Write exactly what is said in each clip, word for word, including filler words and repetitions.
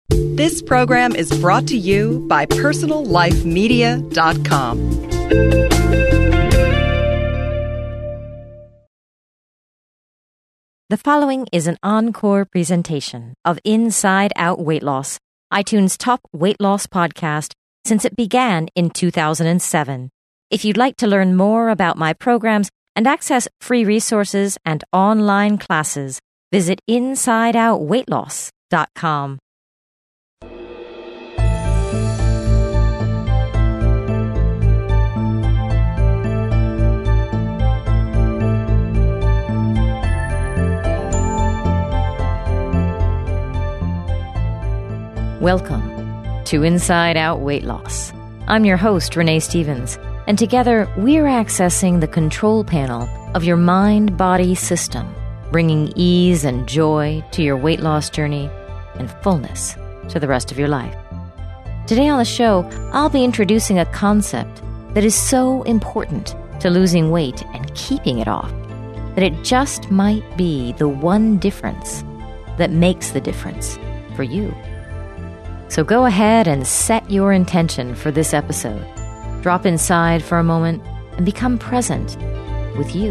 This program is brought to you by personal life media dot com. The following is an encore presentation of Inside Out Weight Loss, iTunes' top weight loss podcast since it began in two thousand seven. If you'd like to learn more about my programs and access free resources and online classes, visit inside out weight loss dot com. Welcome to Inside Out Weight Loss. I'm your host, Renee Stevens, and together we're accessing the control panel of your mind-body system, bringing ease and joy to your weight loss journey and fullness to the rest of your life. Today on the show, I'll be introducing a concept that is so important to losing weight and keeping it off, that it just might be the one difference that makes the difference for you. So go ahead and set your intention for this episode. Drop inside for a moment and become present with you.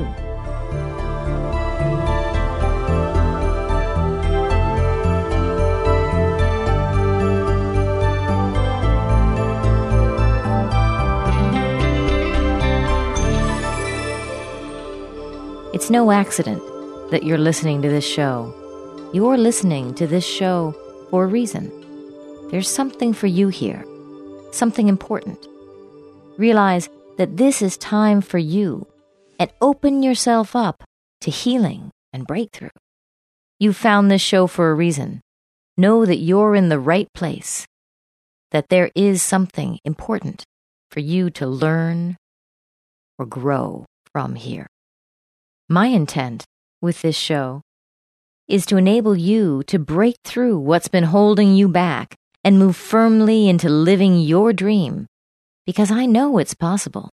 It's no accident that you're listening to this show. You're listening to this show for a reason. There's something for you here, something important. Realize that this is time for you and open yourself up to healing and breakthrough. You found this show for a reason. Know that you're in the right place, that there is something important for you to learn or grow from here. My intent with this show is to enable you to break through what's been holding you back and move firmly into living your dream, because I know it's possible.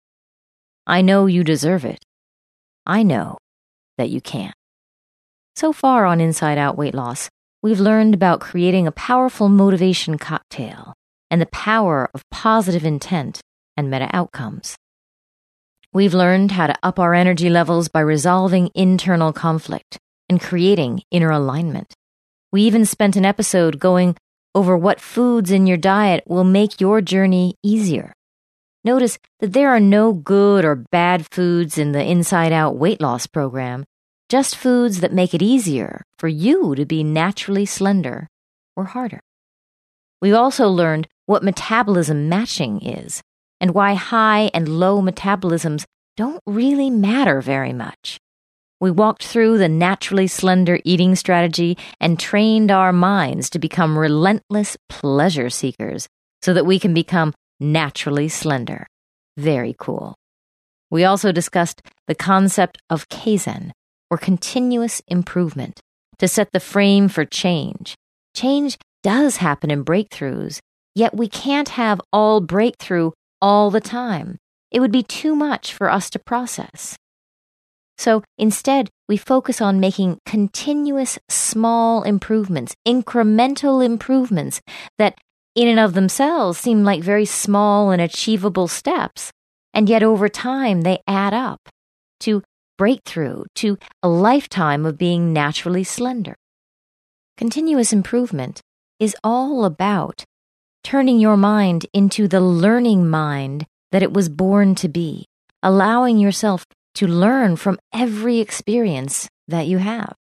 I know you deserve it. I know that you can. So far on Inside Out Weight Loss, we've learned about creating a powerful motivation cocktail and the power of positive intent and meta outcomes. We've learned how to up our energy levels by resolving internal conflict and creating inner alignment. We even spent an episode going over what foods in your diet will make your journey easier. Notice that there are no good or bad foods in the Inside Out Weight Loss program, just foods that make it easier for you to be naturally slender or harder. We also learned what metabolism matching is and why high and low metabolisms don't really matter very much. We walked through the naturally slender eating strategy and trained our minds to become relentless pleasure seekers so that we can become naturally slender. Very cool. We also discussed the concept of Kaizen, or continuous improvement, to set the frame for change. Change does happen in breakthroughs, yet we can't have all breakthrough all the time. It would be too much for us to process. So instead, we focus on making continuous small improvements, incremental improvements that in and of themselves seem like very small and achievable steps, and yet over time they add up to breakthrough, to a lifetime of being naturally slender. Continuous improvement is all about turning your mind into the learning mind that it was born to be, allowing yourself to learn from every experience that you have.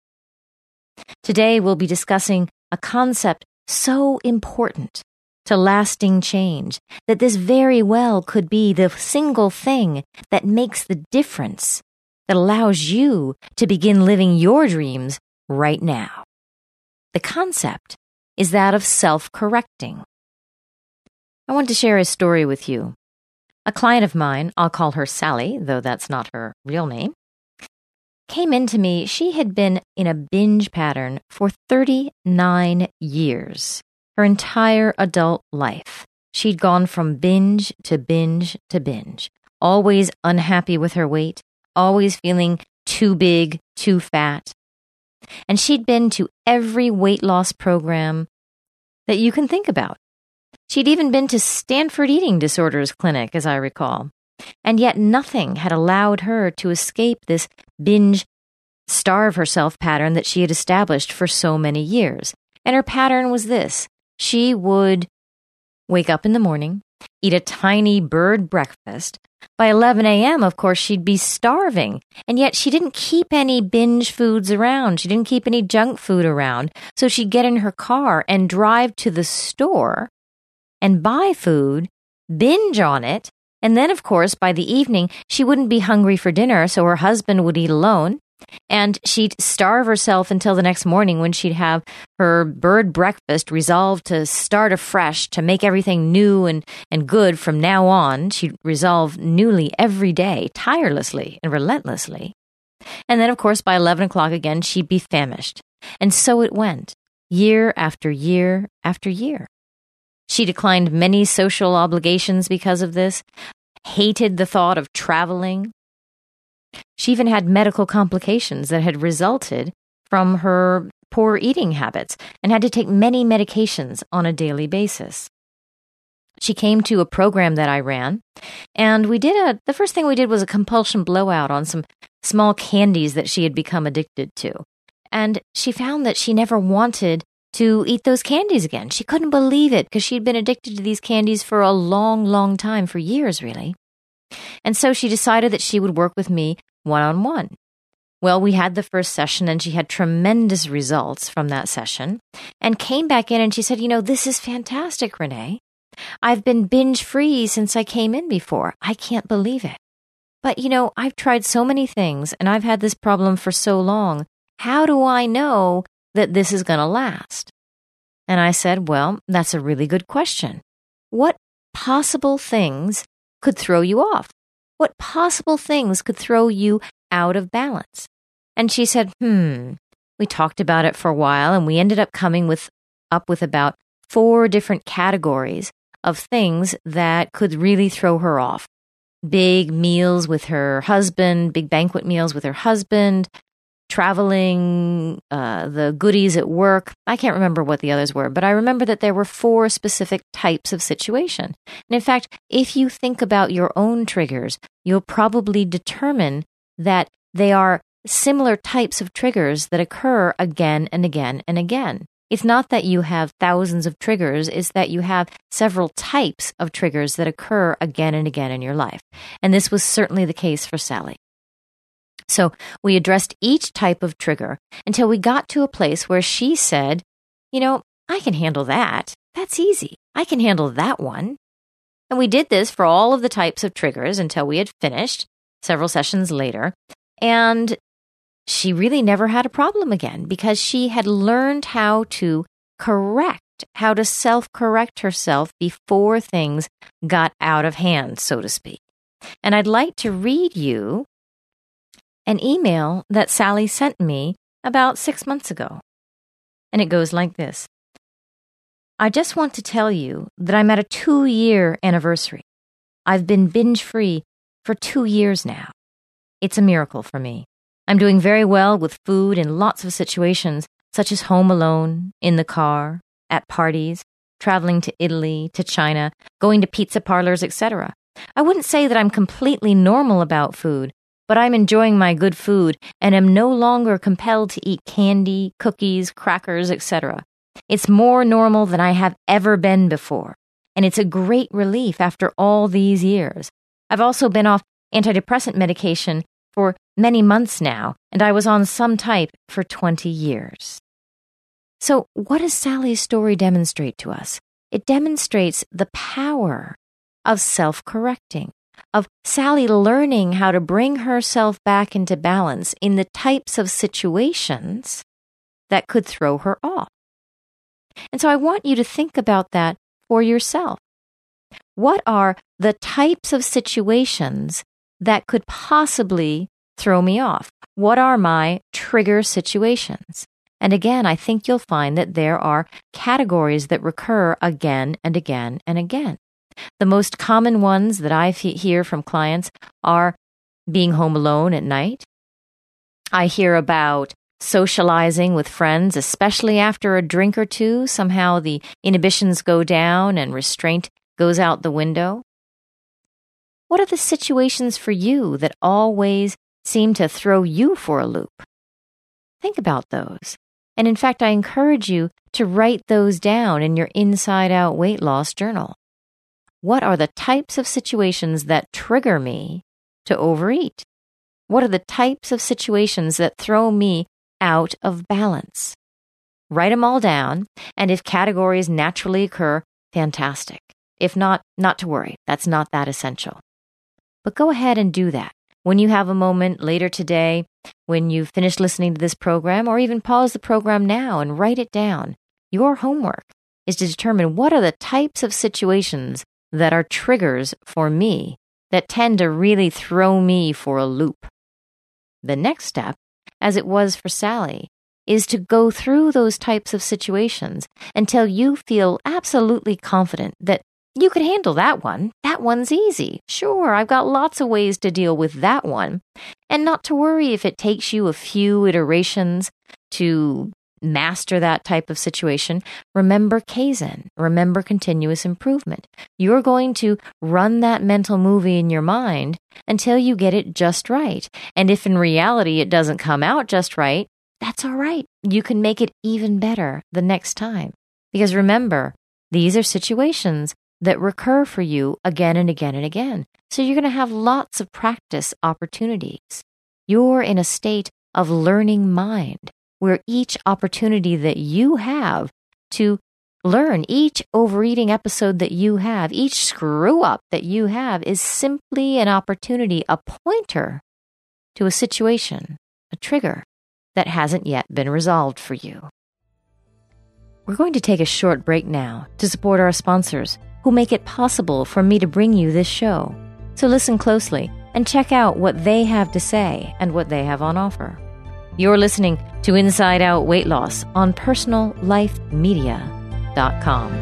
Today, we'll be discussing a concept so important to lasting change that this very well could be the single thing that makes the difference, that allows you to begin living your dreams right now. The concept is that of self-correcting. I want to share a story with you. A client of mine, I'll call her Sally, though that's not her real name, came into me. She had been in a binge pattern for thirty-nine years, her entire adult life. She'd gone from binge to binge to binge, always unhappy with her weight, always feeling too big, too fat. And she'd been to every weight loss program that you can think about. She'd even been to Stanford Eating Disorders Clinic, as I recall. And yet nothing had allowed her to escape this binge, starve herself pattern that she had established for so many years. And her pattern was this. She would wake up in the morning, eat a tiny bird breakfast. By eleven a.m., of course, she'd be starving. And yet she didn't keep any binge foods around. She didn't keep any junk food around. So she'd get in her car and drive to the store and buy food, binge on it. And then, of course, by the evening, she wouldn't be hungry for dinner, so her husband would eat alone. And she'd starve herself until the next morning when she'd have her bird breakfast, resolved to start afresh, to make everything new and, and good from now on. She'd resolve newly every day, tirelessly and relentlessly. And then, of course, by eleven o'clock again, she'd be famished. And so it went, year after year after year. She declined many social obligations because of this, hated the thought of traveling. She even had medical complications that had resulted from her poor eating habits and had to take many medications on a daily basis. She came to a program that I ran, and we did a, the first thing we did was a compulsion blowout on some small candies that she had become addicted to. And she found that she never wanted to eat those candies again. She couldn't believe it because she'd been addicted to these candies for a long, long time, for years, really. And so she decided that she would work with me one-on-one. Well, we had the first session and she had tremendous results from that session and came back in and she said, you know, this is fantastic, Renee. I've been binge-free since I came in before. I can't believe it. But, you know, I've tried so many things and I've had this problem for so long. How do I know that this is going to last? And I said, well, that's a really good question. What possible things could throw you off? What possible things could throw you out of balance? And she said, hmm, we talked about it for a while and we ended up coming with up with about four different categories of things that could really throw her off. Big meals with her husband, big banquet meals with her husband, traveling, uh, the goodies at work. I can't remember what the others were, but I remember that there were four specific types of situation. And in fact, if you think about your own triggers, you'll probably determine that they are similar types of triggers that occur again and again and again. It's not that you have thousands of triggers, it's that you have several types of triggers that occur again and again in your life. And this was certainly the case for Sally. So we addressed each type of trigger until we got to a place where she said, you know, I can handle that. That's easy. I can handle that one. And we did this for all of the types of triggers until we had finished several sessions later. And she really never had a problem again because she had learned how to correct, how to self-correct herself before things got out of hand, so to speak. And I'd like to read you an email that Sally sent me about six months ago. And it goes like this. I just want to tell you that I'm at a two-year anniversary. I've been binge-free for two years now. It's a miracle for me. I'm doing very well with food in lots of situations, such as home alone, in the car, at parties, traveling to Italy, to China, going to pizza parlors, et cetera. I wouldn't say that I'm completely normal about food, but I'm enjoying my good food and am no longer compelled to eat candy, cookies, crackers, et cetera. It's more normal than I have ever been before, and it's a great relief after all these years. I've also been off antidepressant medication for many months now, and I was on some type for twenty years. So what does Sally's story demonstrate to us? It demonstrates the power of self-correcting, of Sally learning how to bring herself back into balance in the types of situations that could throw her off. And so I want you to think about that for yourself. What are the types of situations that could possibly throw me off? What are my trigger situations? And again, I think you'll find that there are categories that recur again and again and again. The most common ones that I hear from clients are being home alone at night. I hear about socializing with friends, especially after a drink or two, somehow the inhibitions go down and restraint goes out the window? What are the situations for you that always seem to throw you for a loop? Think about those. And in fact, I encourage you to write those down in your Inside Out Weight Loss journal. What are the types of situations that trigger me to overeat? What are the types of situations that throw me out of balance? Write them all down, and if categories naturally occur, fantastic. If not, not to worry. That's not that essential. But go ahead and do that. When you have a moment later today, when you've finished listening to this program, or even pause the program now and write it down, your homework is to determine what are the types of situations that are triggers for me that tend to really throw me for a loop. The next step, as it was for Sally, is to go through those types of situations until you feel absolutely confident that you could handle that one. That one's easy. Sure, I've got lots of ways to deal with that one. And not to worry if it takes you a few iterations to master that type of situation. Remember Kaizen. Remember continuous improvement. You're going to run that mental movie in your mind until you get it just right. And if in reality it doesn't come out just right, that's all right. You can make it even better the next time. Because remember, these are situations that recur for you again and again and again. So you're going to have lots of practice opportunities. You're in a state of learning mind, where each opportunity that you have to learn, each overeating episode that you have, each screw up that you have is simply an opportunity, a pointer to a situation, a trigger that hasn't yet been resolved for you. We're going to take a short break now to support our sponsors who make it possible for me to bring you this show. So listen closely and check out what they have to say and what they have on offer. You're listening to Inside Out Weight Loss on personal life media dot com.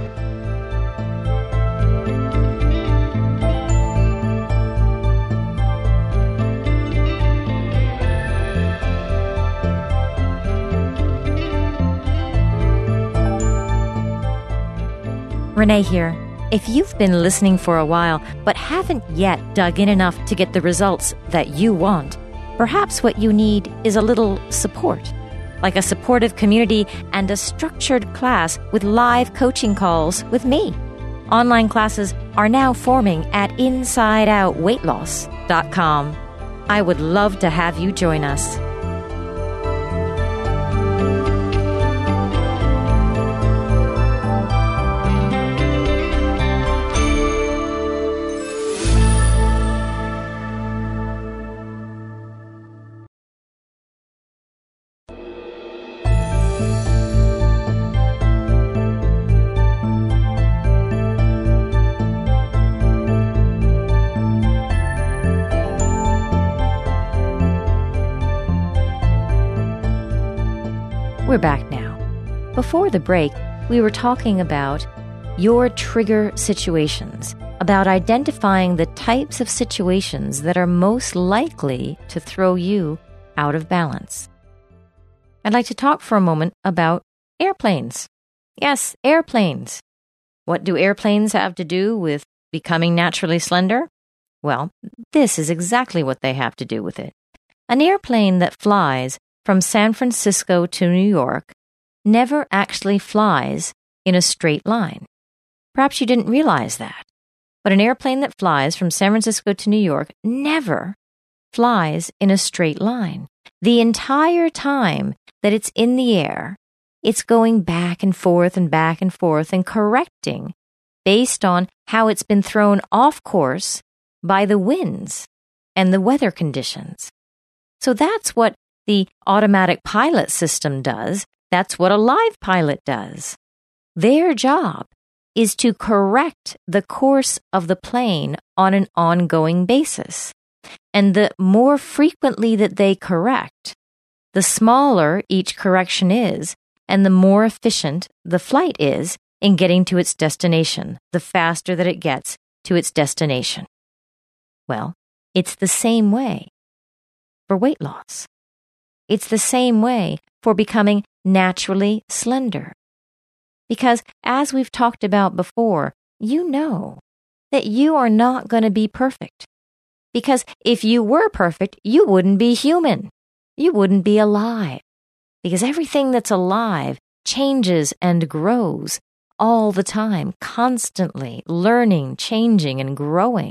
Renee here. If you've been listening for a while but haven't yet dug in enough to get the results that you want, perhaps what you need is a little support, like a supportive community and a structured class with live coaching calls with me. Online classes are now forming at inside out weight loss dot com. I would love to have you join us. We're back now. Before the break, we were talking about your trigger situations, about identifying the types of situations that are most likely to throw you out of balance. I'd like to talk for a moment about airplanes. Yes, airplanes. What do airplanes have to do with becoming naturally slender? Well, this is exactly what they have to do with it. An airplane that flies from San Francisco to New York never actually flies in a straight line. Perhaps you didn't realize that, but an airplane that flies from San Francisco to New York never flies in a straight line. The entire time that it's in the air, it's going back and forth and back and forth and correcting based on how it's been thrown off course by the winds and the weather conditions. So that's what the automatic pilot system does. That's what a live pilot does. Their job is to correct the course of the plane on an ongoing basis. And the more frequently that they correct, the smaller each correction is, and the more efficient the flight is in getting to its destination, the faster that it gets to its destination. Well, it's the same way for weight loss. It's the same way for becoming naturally slender. Because as we've talked about before, you know that you are not going to be perfect. Because if you were perfect, you wouldn't be human. You wouldn't be alive. Because everything that's alive changes and grows all the time, constantly learning, changing, and growing.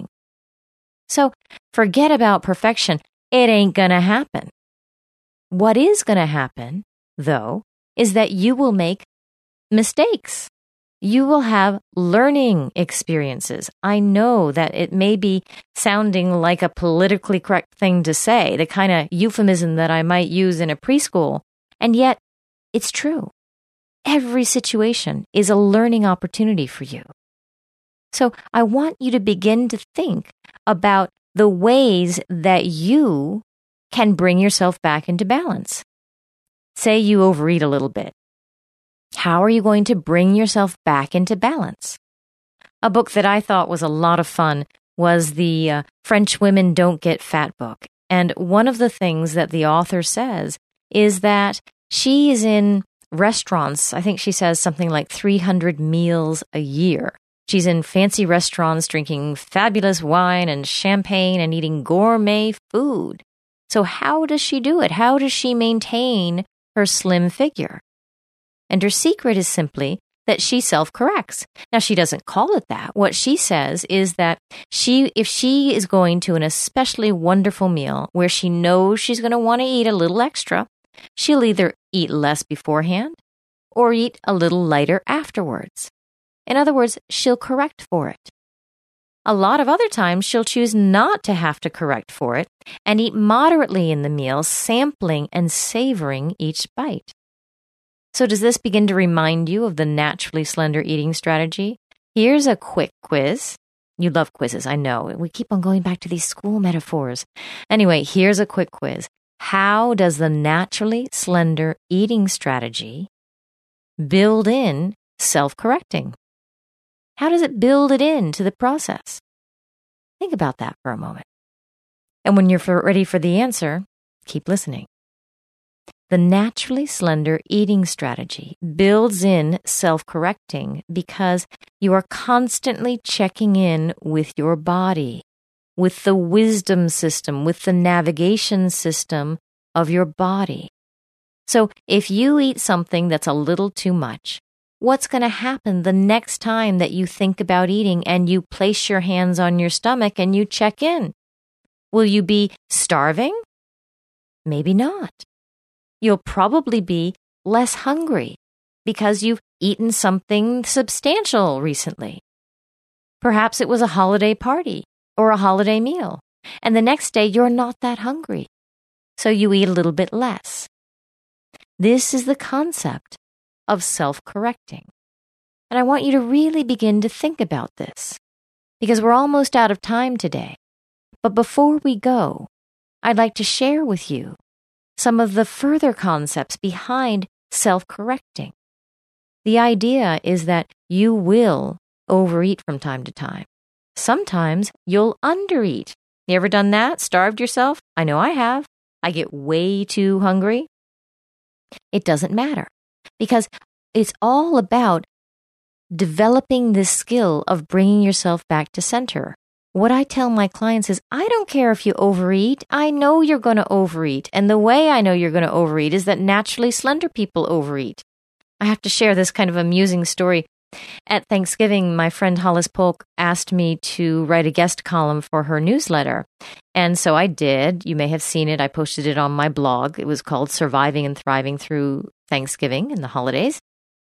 So forget about perfection. It ain't going to happen. What is going to happen, though, is that you will make mistakes. You will have learning experiences. I know that it may be sounding like a politically correct thing to say, the kind of euphemism that I might use in a preschool, and yet it's true. Every situation is a learning opportunity for you. So I want you to begin to think about the ways that you can bring yourself back into balance. Say you overeat a little bit. How are you going to bring yourself back into balance? A book that I thought was a lot of fun was the uh, French Women Don't Get Fat book. And one of the things that the author says is that she is in restaurants. I think she says something like three hundred meals a year. She's in fancy restaurants drinking fabulous wine and champagne and eating gourmet food. So how does she do it? How does she maintain her slim figure? And her secret is simply that she self-corrects. Now, she doesn't call it that. What she says is that she, if she is going to an especially wonderful meal where she knows she's going to want to eat a little extra, she'll either eat less beforehand or eat a little lighter afterwards. In other words, she'll correct for it. A lot of other times, she'll choose not to have to correct for it and eat moderately in the meal, sampling and savoring each bite. So does this begin to remind you of the naturally slender eating strategy? Here's a quick quiz. You love quizzes, I know. We keep on going back to these school metaphors. Anyway, here's a quick quiz. How does the naturally slender eating strategy build in self-correcting? How does it build it into the process? Think about that for a moment. And when you're for, ready for the answer, keep listening. The naturally slender eating strategy builds in self-correcting because you are constantly checking in with your body, with the wisdom system, with the navigation system of your body. So if you eat something that's a little too much, what's going to happen the next time that you think about eating and you place your hands on your stomach and you check in? Will you be starving? Maybe not. You'll probably be less hungry because you've eaten something substantial recently. Perhaps it was a holiday party or a holiday meal, and the next day you're not that hungry, so you eat a little bit less. This is the concept of self-correcting. And I want you to really begin to think about this, because we're almost out of time today. But before we go, I'd like to share with you some of the further concepts behind self-correcting. The idea is that you will overeat from time to time. Sometimes you'll undereat. You ever done that? Starved yourself? I know I have. I get way too hungry. It doesn't matter, because it's all about developing this skill of bringing yourself back to center. What I tell my clients is, I don't care if you overeat. I know you're going to overeat. And the way I know you're going to overeat is that naturally slender people overeat. I have to share this kind of amusing story. At Thanksgiving, my friend Hollis Polk asked me to write a guest column for her newsletter. And so I did. You may have seen it. I posted it on my blog. It was called Surviving and Thriving Through Thanksgiving and the Holidays.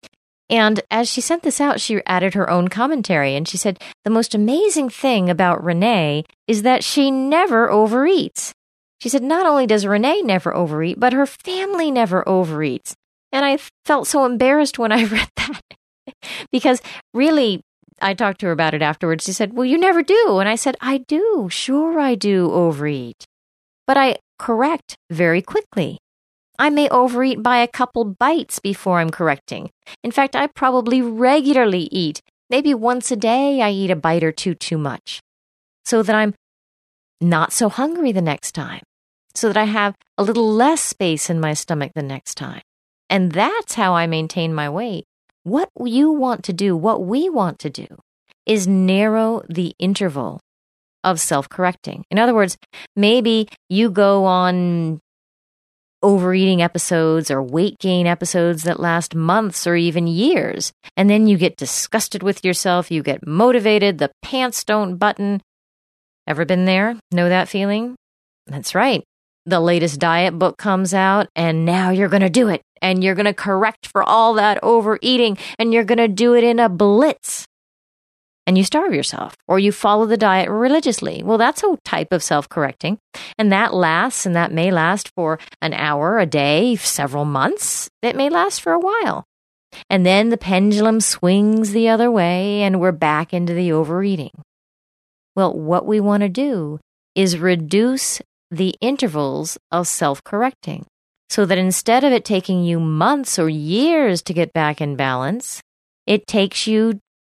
And as she sent this out, she added her own commentary, and she said, the most amazing thing about Renee is that she never overeats. She said, not only does Renee never overeat, but her family never overeats. And I felt so embarrassed when I read that, because really, I talked to her about it afterwards. She said, well, you never do. And I said, I do. Sure, I do overeat. But I correct very quickly. I may overeat by a couple bites before I'm correcting. In fact, I probably regularly eat. Maybe once a day I eat a bite or two too much, so that I'm not so hungry the next time, so that I have a little less space in my stomach the next time. And that's how I maintain my weight. What you want to do, what we want to do, is narrow the interval of self-correcting. In other words, maybe you go on overeating episodes or weight gain episodes that last months or even years, and then you get disgusted with yourself, you get motivated, the pants don't button. Ever been there? Know that feeling? That's right. The latest diet book comes out, and now you're going to do it, and you're going to correct for all that overeating, and you're going to do it in a blitz. And you starve yourself, or you follow the diet religiously. Well, that's a type of self-correcting, and that lasts, and that may last for an hour, a day, several months. It may last for a while. And then the pendulum swings the other way, and we're back into the overeating. Well, what we want to do is reduce the intervals of self-correcting so that instead of it taking you months or years to get back in balance, it takes you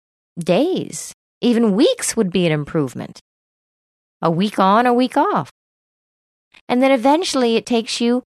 days. Even weeks would be an improvement. A week on, a week off. And then eventually it takes you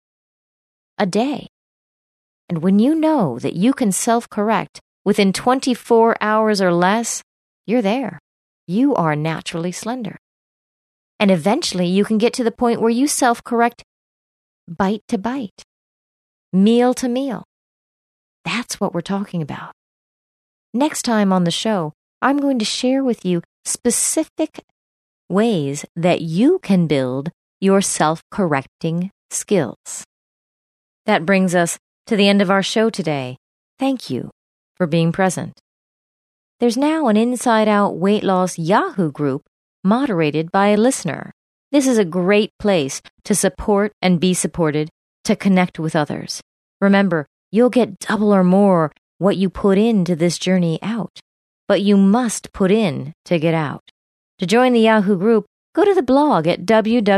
a day. And when you know that you can self-correct within twenty-four hours or less, you're there. You are naturally slender. And eventually you can get to the point where you self-correct bite to bite, meal to meal. That's what we're talking about. Next time on the show, I'm going to share with you specific ways that you can build your self-correcting skills. That brings us to the end of our show today. Thank you for being present. There's now an Inside Out Weight Loss Yahoo group moderated by a listener. This is a great place to support and be supported, to connect with others. Remember, you'll get double or more what you put into this journey out, but you must put in to get out. To join the Yahoo group, go to the blog at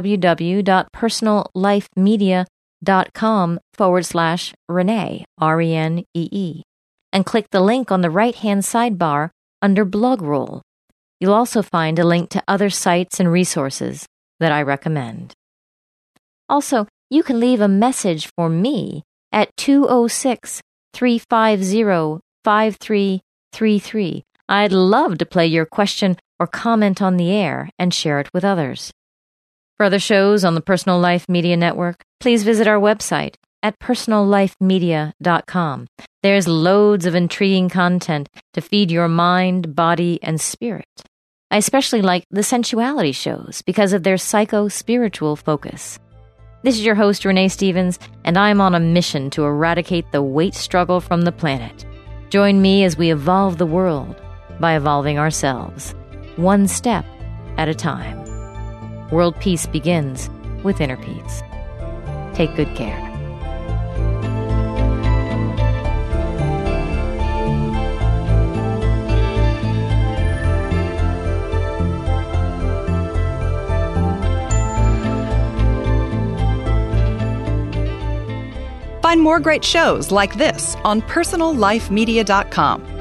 www.personallifemedia.com forward slash Renee, R E N E E, and click the link on the right-hand sidebar under Blog Roll. You'll also find a link to other sites and resources that I recommend. Also, you can leave a message for me at two oh six, three five zero, five three three three. I'd love to play your question or comment on the air and share it with others. For other shows on the Personal Life Media Network, please visit our website at personal life media dot com. There's loads of intriguing content to feed your mind, body, and spirit. I especially like the sensuality shows because of their psycho-spiritual focus. This is your host, Renee Stevens, and I'm on a mission to eradicate the weight struggle from the planet. Join me as we evolve the world by evolving ourselves, one step at a time. World peace begins with inner peace. Take good care. Find more great shows like this on personal life media dot com.